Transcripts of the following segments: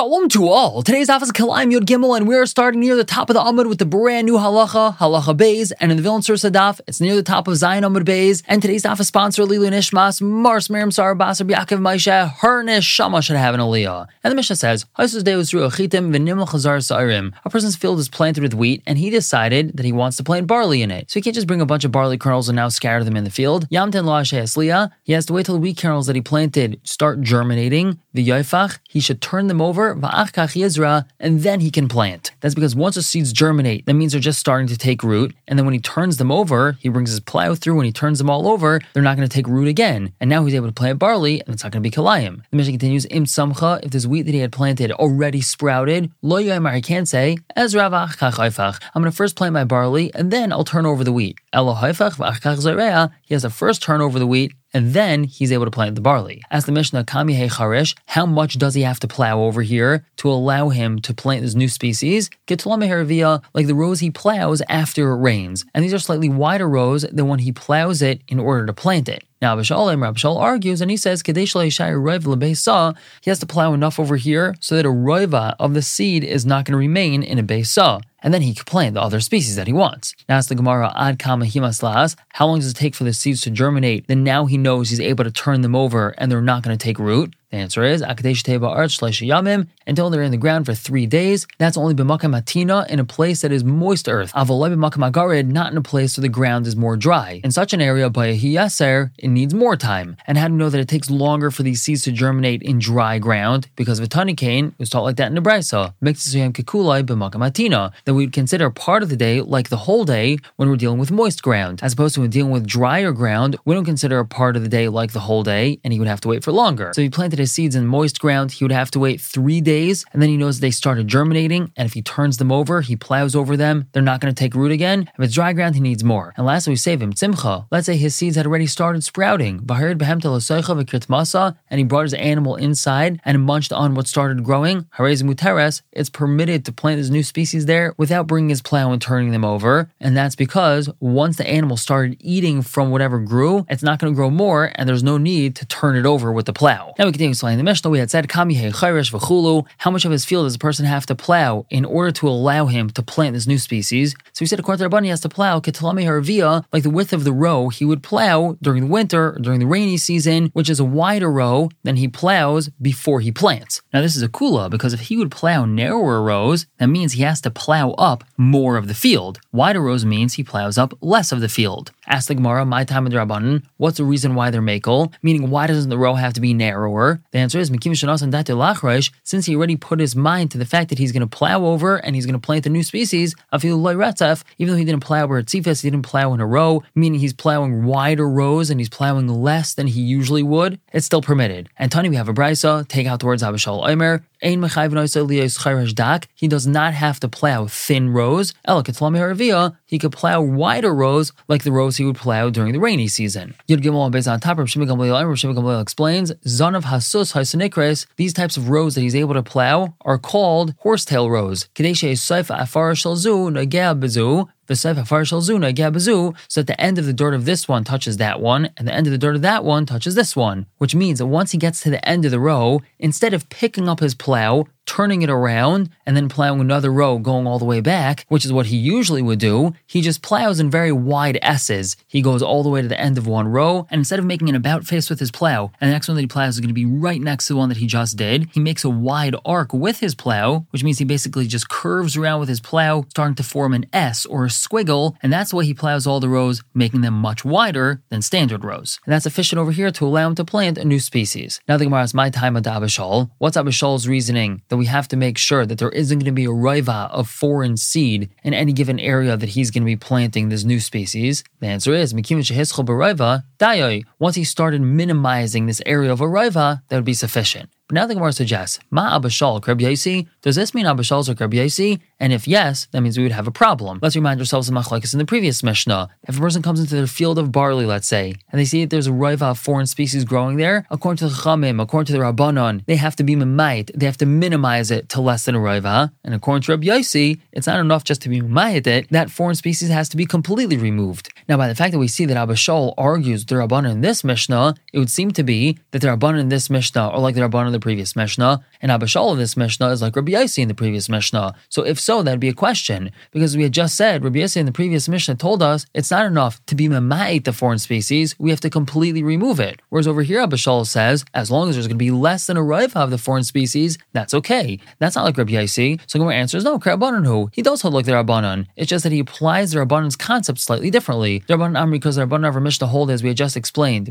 Shalom to all. Today's daf is Kilayim Yud Gimel, and we are starting near the top of the Amud with the brand new halacha Beis. And in the Vilna Surah daf, it's near the top of Zion Amud Beis. And today's daf is sponsored Lilu Nishmas Mars Miriam Sarah Basar B'Yaakov Maisha. Her neshama should have an aliyah. And the Mishnah says, a person's field is planted with wheat, and he decided that he wants to plant barley in it. So he can't just bring a bunch of barley kernels and now scatter them in the field. Yamten lo asliya. He has to wait till the wheat kernels that he planted start germinating. The yoifach, he should turn them over, and then he can plant. That's because once the seeds germinate, that means they're just starting to take root. And then when he turns them over, he brings his plow through. When he turns them all over, they're not going to take root again. And now he's able to plant barley, and it's not going to be kalayim. The Mishnah continues, im samcha, if this wheat that he had planted already sprouted, lo yoimar, he can't say, ezravach kach hoifach. I'm going to first plant my barley, and then I'll turn over the wheat. Elo hoifach v'ach kach zoreah. He has to first turn over the wheat, and then he's able to plant the barley. Ask the Mishnah, Kami Hei Charish, how much does he have to plow over here to allow him to plant this new species? Ketulame Heravia, like the rows he plows after it rains. And these are slightly wider rows than when he plows it in order to plant it. Now, Rabbi Shaul argues, and he says, he has to plow enough over here so that a roiva of the seed is not going to remain in a beisah. And then he can plant the other species that he wants. Now, ask the Gemara, Ad Kama Himaslas, how long does it take for the seeds to germinate? Then now he knows he's able to turn them over and they're not going to take root. The answer is until they're in the ground for 3 days. That's only b'makam hatina, in a place that is moist earth. Avalei b'makam hagarid, not in a place where the ground is more dry. In such an area, by hiyaser, it needs more time. And how do you know that it takes longer for these seeds to germinate in dry ground? Because Vitani Kane was taught like that in the Brisa. That we would consider part of the day like the whole day when we're dealing with moist ground, as opposed to when dealing with drier ground. We don't consider a part of the day like the whole day, and he would have to wait for longer. So he planted his seeds in moist ground, he would have to wait 3 days, and then he knows they started germinating, and if he turns them over, he plows over them, they're not going to take root again. If it's dry ground, he needs more. And lastly, we save him tzimcha. Let's say his seeds had already started sprouting, and he brought his animal inside and munched on what started growing. It's permitted to plant his new species there without bringing his plow and turning them over, and that's because once the animal started eating from whatever grew, it's not going to grow more, and there's no need to turn it over with the plow. Now we continue explaining the Mishnah. We had said, Kami Hei Chayresh v'chulu, how much of his field does a person have to plow in order to allow him to plant this new species? So we said, according to Rabban, he has to plow Ketalami Haravia, like the width of the row he would plow during the winter, or during the rainy season, which is a wider row than he plows before he plants. Now this is a kula, because if he would plow narrower rows, that means he has to plow up more of the field. Wider rows means he plows up less of the field. Ask the Gemara, my time with Rabbanan, what's the reason why they're makel? Meaning, why doesn't the row have to be narrower? The answer is, since he already put his mind to the fact that he's going to plow over and he's going to plant a new species, even though he didn't plow where tzifas, he didn't plow in a row, meaning he's plowing wider rows and he's plowing less than he usually would, it's still permitted. And Tani, we have a brisa, take out the words Abba Shaul Omer, he does not have to plow thin rows. He could plow wider rows like the rows he would plow during the rainy season. Yud Gimel based on top, Rav Shimon Gamliel explains, Zanav Hasus Hasanikres, these types of rows that he's able to plow are called horsetail rows. So at the end of the dirt of this one touches that one, and the end of the dirt of that one touches this one, which means that once he gets to the end of the row, instead of picking up his plow, turning it around, and then plowing another row going all the way back, which is what he usually would do, he just plows in very wide S's. He goes all the way to the end of one row, and instead of making an about face with his plow, and the next one that he plows is going to be right next to the one that he just did, he makes a wide arc with his plow, which means he basically just curves around with his plow, starting to form an S or a squiggle, and that's why he plows all the rows, making them much wider than standard rows. And that's sufficient over here to allow him to plant a new species. Now the Gemara asks, my time at Abba Shaul. What's Abba Shaul's reasoning that we have to make sure that there isn't going to be a roiva of foreign seed in any given area that he's going to be planting this new species? The answer is, once he started minimizing this area of a roiva, that would be sufficient. But now the Gemara suggests, Ma Abba Shaul Kreb Yaisi? Does this mean Abba Shaul's or Kreb Yaisi? And if yes, that means we would have a problem. Let's remind ourselves of Machlekes in the previous Mishnah. If a person comes into their field of barley, let's say, and they see that there's a roiva of foreign species growing there, according to the Chachamim, according to the Rabbanon, they have to be memait, they have to minimize it to less than a roiva. And according to Reb Yaisi, it's not enough just to be memait it, that foreign species has to be completely removed. Now, by the fact that we see that Abba Shaul argues the Rabbanon in this Mishnah, it would seem to be that the Rabbanon in this Mishnah are like the Rabbanon in the previous Mishnah, And Abba Shaul in this Mishnah is like Rabbi Yossi in the previous Mishnah. So if so, that'd be a question. Because we had just said, Rabbi Yossi in the previous Mishnah told us it's not enough to be mema'it the foreign species, we have to completely remove it. Whereas over here, Abba Shaul says, as long as there's going to be less than a roiva of the foreign species, that's okay. That's not like Rabbi Yossi. So Gemara answers, no, Rabbanan who? He does hold like the Rabbanan. It's just that he applies the Rabbanan's concept slightly differently. The Rabbanan Amri, because the Rabbanan of our Mishnah hold, as we had just explained,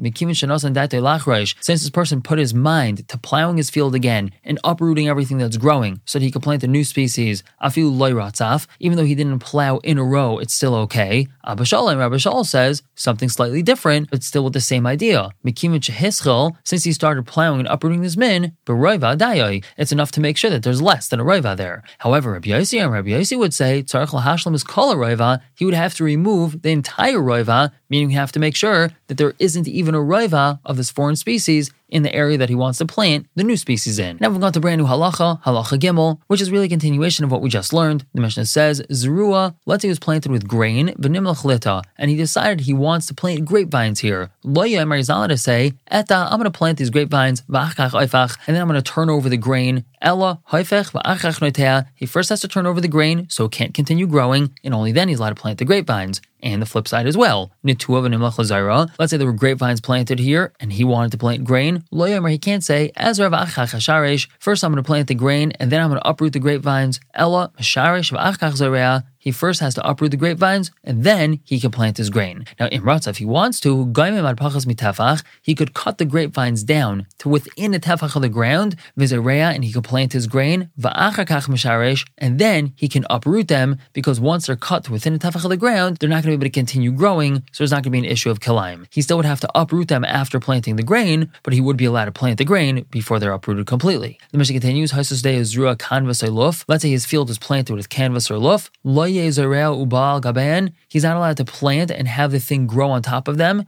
since this person put his mind to plowing his field again and uprooting everything that's growing so that he could plant a new species, afilu loy ratzaf, even though he didn't plow in a row, it's still okay. Abba Shaul and Rabbi Shaul says something slightly different, but still with the same idea. Since he started plowing and uprooting this min, it's enough to make sure that there's less than a roiva there. However, Rabbi Yossi would say, is kol roiva, he would have to remove the entire roiva, meaning you have to make sure that there isn't even a roiva of this foreign species in the area that he wants to plant the new species in. Now we've got to brand new halacha gimel, which is really a continuation of what we just learned. The Mishnah says, Zerua, let's say he was planted with grain, v'nimlach lita, and he decided he wants to plant grapevines here. Lo yomer zala to say, Eta, I'm going to plant these grapevines, v'achach oifach, and then I'm going to turn over the grain. Ella, hoifech, v'achach noitea. He first has to turn over the grain, so it can't continue growing, and only then he's allowed to plant the grapevines. And the flip side as well. Nitua v'nimlach l'zayra. Let's say there were grapevines planted here, and he wanted to plant grain. Lo yomer, he can't say, Ezra v'achach hasharesh. First I'm going to plant the grain, and then I'm going to uproot the grapevines. Ella, hasharesh v'achach zayra. He first has to uproot the grapevines, and then he can plant his grain. Now, in Ratzah, if he wants to, he could cut the grapevines down to within a tefach of the ground, and he could plant his grain, and then he can uproot them, because once they're cut to within a tefach of the ground, they're not going to be able to continue growing, so there's not going to be an issue of kilayim. He still would have to uproot them after planting the grain, but he would be allowed to plant the grain before they're uprooted completely. The Mishnah continues, let's say his field is planted with canvas or luf, he's not allowed to plant and have the thing grow on top of them,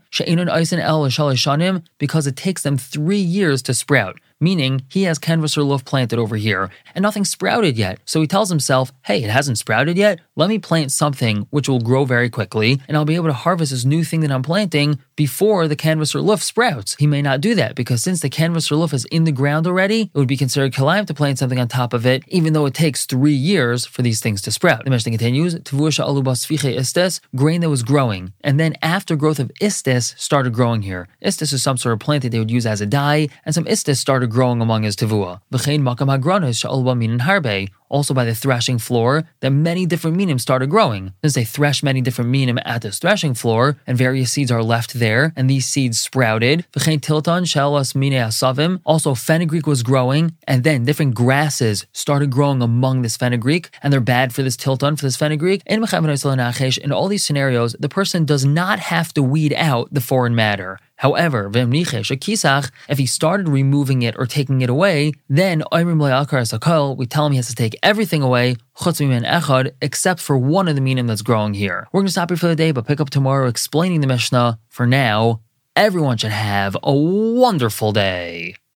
because it takes them 3 years to sprout. Meaning, he has canvas or loaf planted over here, and nothing sprouted yet. So he tells himself, hey, it hasn't sprouted yet, let me plant something which will grow very quickly, and I'll be able to harvest this new thing that I'm planting before the canvas or loaf sprouts. He may not do that, because since the canvas or loaf is in the ground already, it would be considered kilayim to plant something on top of it, even though it takes 3 years for these things to sprout. The Mishnah continues, grain that was growing, and then after growth of istis started growing here. Istis is some sort of plant that they would use as a dye, and some istis started growing among his tevua. Also by the threshing floor, that many different minim started growing. Since they thresh many different minim at this threshing floor, and various seeds are left there, and these seeds sprouted. Also fenugreek was growing, and then different grasses started growing among this fenugreek, and they're bad for this tilton, for this fenugreek. In all these scenarios, the person does not have to weed out the foreign matter. However, if he started removing it or taking it away, then we tell him he has to take everything away, except for one of the minim that's growing here. We're going to stop here for the day, but pick up tomorrow explaining the Mishnah. For now, everyone should have a wonderful day.